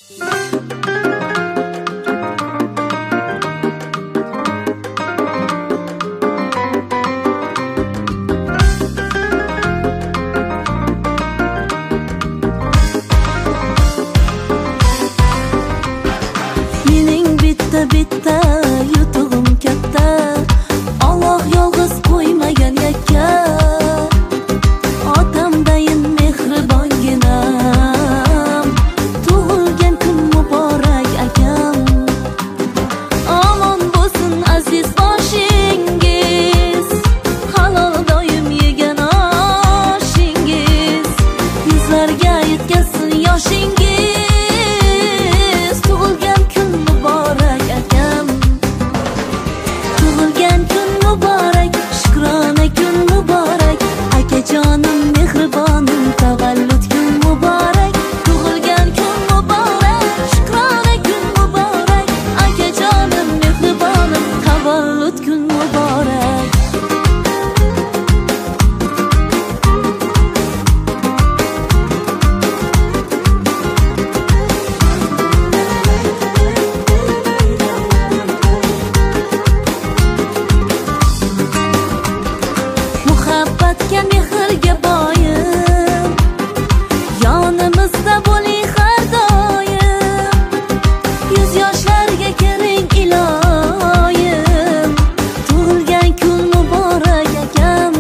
bitta yutug'im katta, Alloh yolg'iz qo'ymagan yakka. Otamdayin mehribonginam, tug'ilgan kun muborak akam. Omon bo'lsin aziz boshingiz, halol doim yegan oshingiz, yuzlarga yetkazsin yoshingiz. Jonim mehribonim, tavallud kun muborak. Tug'ilgan kun muborak, shukrona kun muborak. Akajonim mehribonim, tavallud kun muborak. Muhabbatga mehrga boyim, yonimizda bo'ling har doim. Yuz yoshlarga kiring iloyim, tug'ilgan kun muborak akam.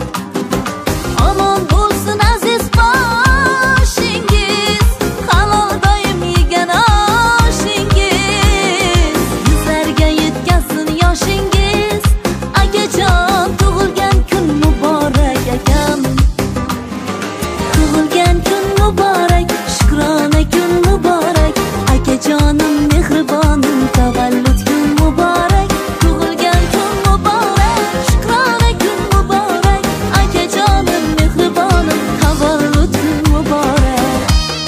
Omon bo'lsin aziz boshingiz, halol doim yegan oshingiz, yuzlarga yetkazsin yoshingiz. Akajon tug'ilgan kun muborak akam. Tug'ilgan kun muborak, shukrona kun muborak. Akajonim mehribonim, tavallud kun muborak. Tug'ilgan kun muborak, shukrona kun muborak. Akajonim mehribonim, tavallud kun muborak.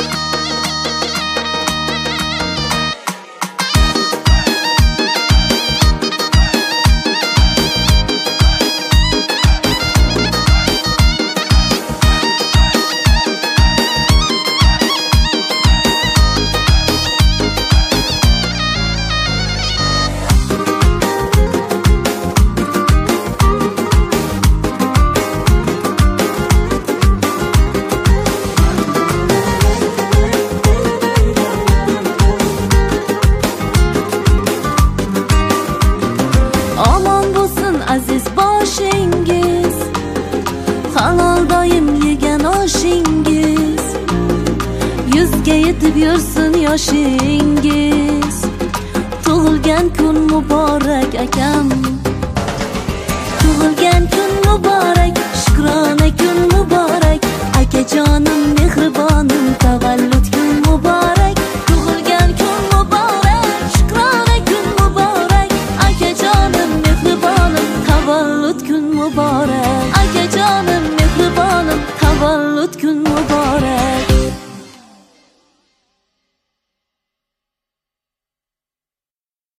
Omon bo'lsin aziz boshingiz, halol doim yegan oshingiz, yuzga yetib yursin yoshingiz. Tug'ilgan kun muborak akam. Tug'ilgan kun muborak, shukrona kun muborak. Akajonim mehribonim, tavallud kun muborak. Tug'ilgan kun muborak, shukrona kun muborak. Akajonim mehribonim, tavallud kun muborak. Akajonim mehribonim, tavallud kun muborak.